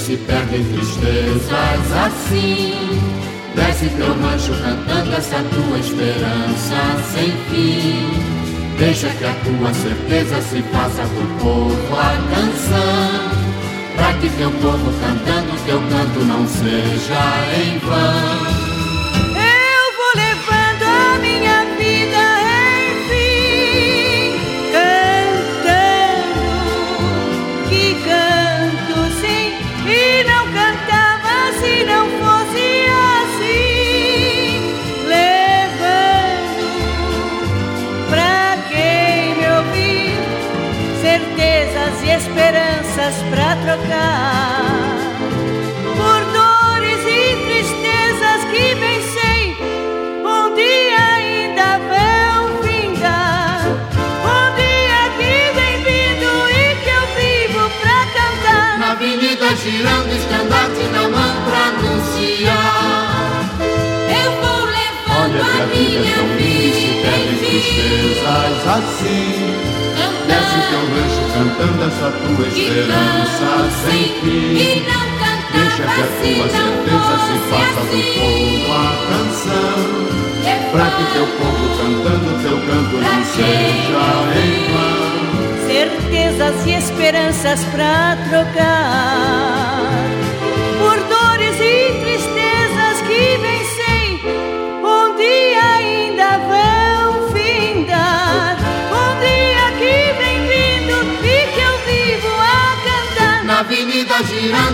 se perde em tristezas assim. Desce teu rancho cantando essa tua esperança sem fim. Deixa que a tua certeza se faça do povo a canção, pra que teu povo cantando teu canto não seja em vão. Eu vou levando a minha vida, enfim, cantando, que canto sim, e não cantava se não fosse assim, levando pra quem me ouvir certezas e esperanças pra trocar por dores e tristezas que vencei, um dia ainda vão findar, um dia que vem vindo e que eu vivo pra cantar. Na avenida girando, estandarte na mão pra anunciar. Eu vou levando Olha que a vida é tão linda e se perde em tristezas assim. Desce teu rancho cantando essa tua esperança sem fim. Deixa que a tua certeza se faça do povo a canção, pra que teu povo cantando teu canto não seja em vão. Certezas e esperanças pra trocar por dores e tristezas que vencei, um dia ainda vão findar, um dia que vem vindo e que eu vivo a cantar. Na avenida girando,